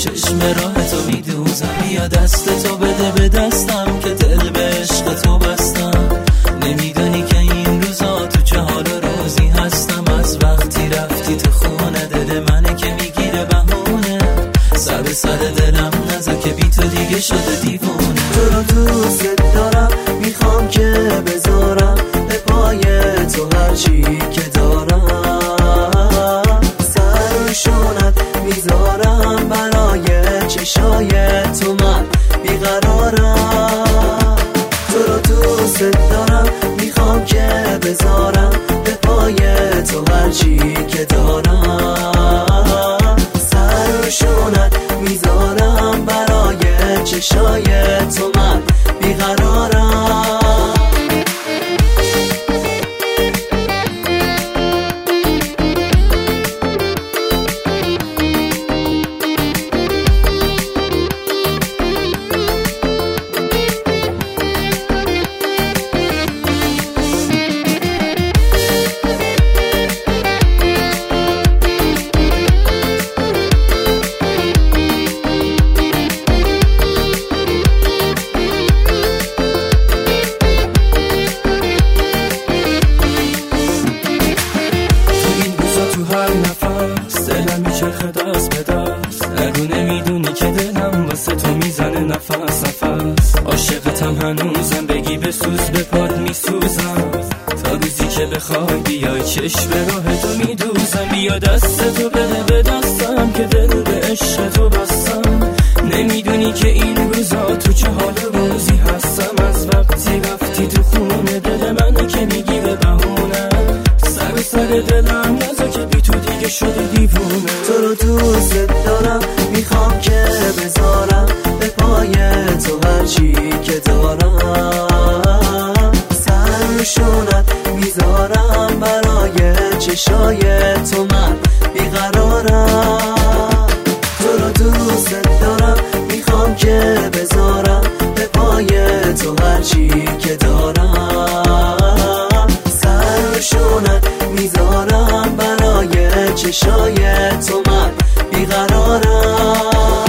چشم راه تو میدوزم. بیا دست تو بده به دستم که دل به عشق تو بستم. نمیدونی که این روزا تو چه حال و روزی هستم. از وقتی رفتی تو خونه دل منه که میگیره بهونه. سر به سر دلم نذار که بی تو دیگه شده دیوونه. تو رو دوست دارم میخوام که بذارم به پای تو هرچی که دارم. سر روشونت میذارم برای چشای تو من بیقرارم. تو رو دوست دارم میخوام که بذارم به پای تو هرچی که دارم. سر روشونت میذارم برای چشای تو من بیقرارم. دلم میچرخه دست به دست. نگو نمیدونی که دلم واسه تو میزنه نفس نفس. عاشقتم هنوزم بگی بسوز به پاد میسوزم. تا روزی که بخوای بیای چشم راه تو میدوزم. بیا دست تو بده به دستم که دل به عشق تو بستم. نمیدونی که این روزا تو چه حال روزی هستم. از وقتی رفتی تو خونه دل منو که میگیره بهونه. سر به سر دلم نذار که بی تو دیگه شده دیوونه. تو رو دوست دارم میخوام که بذارم به پای تو هرچی که دارم. سر روشونت میذارم برای چشای تو من بیقرارم. تو رو دوست دارم میخوام که بذارم به پای تو هرچی که دارم. سر روشونت میذارم برای چشای تو من بیقرارم.